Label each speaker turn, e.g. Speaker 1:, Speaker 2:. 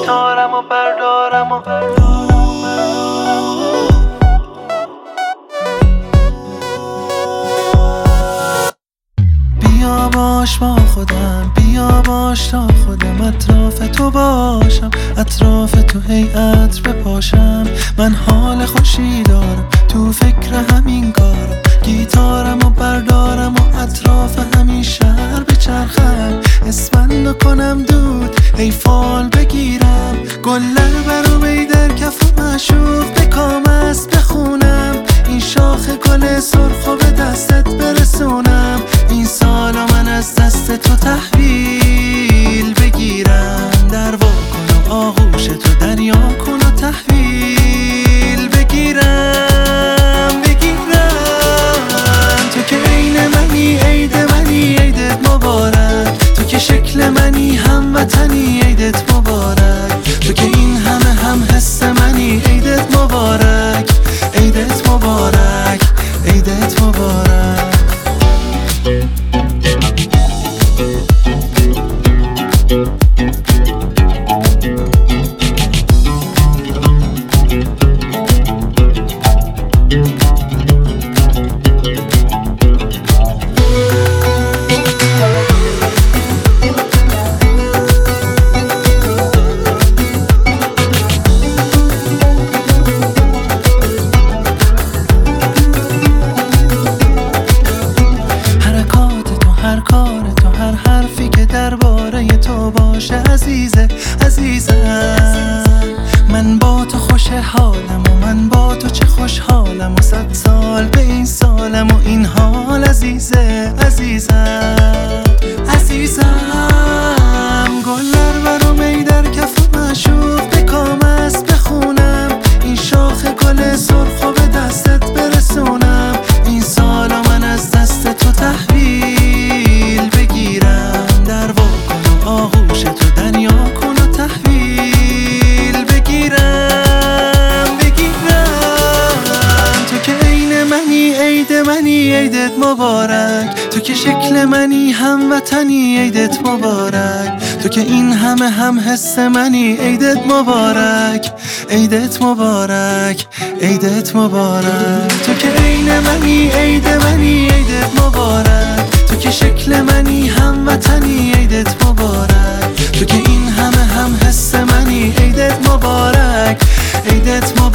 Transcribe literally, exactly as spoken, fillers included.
Speaker 1: گیتارم و بردارم و بیا باش با خودم، بیا باش تا خودم اطراف تو باشم، اطراف تو هی عطر بپاشم. من حال خوشی دارم، تو فکر همین کارم، گیتارم و بردارم و اطراف همین شهر بچرخم، اسفندو کنم دود ای فال بگیرم، گلر برو بی در کف و معشوق بکام است بخونم، این شاخ گل سرخو به دستت برسونم، این سالا من از دست تو تحویل بگیرم، در وا کن و آغوش تو دریا کن و تحویل بگیرم بگیرم. تو که عین منی عید منی عیدت مبارک، تو که شکل منی هموطنی عیدت مبارک، تو که این همه هم حس منی عیدت مبارک عیدت مبارک عیدت مبارک. هر کار تو هر حرفی که درباره تو باشه عزیزه عزیزم، من با تو خوش حالم و من با تو چه خوشحالم و صد سال به این سالم و این حال عزیزه عزیزم عزیزم. گلر برو می در کف و معشوق بکام است بخونم، این شاخ گل سرخو به دستت برسونم، این سالا من از دست تو تحویل بگیرم، در وا کن و آغوش تو دریا کن و تحویل بگیرم بگیرم. تو که عین منی عید منی عیدت مبارک، تو که شکل منی هموطنی عیدت مبارک، تو که این همه هم حس منی عیدت مبارک عیدت مبارک عیدت مبارک. تو که عین منی عید منی عیدت مبارک، تو که شکل منی هموطنی عیدت مبارک، تو که این همه هم حس منی عیدت مبارک عیدت مبارک.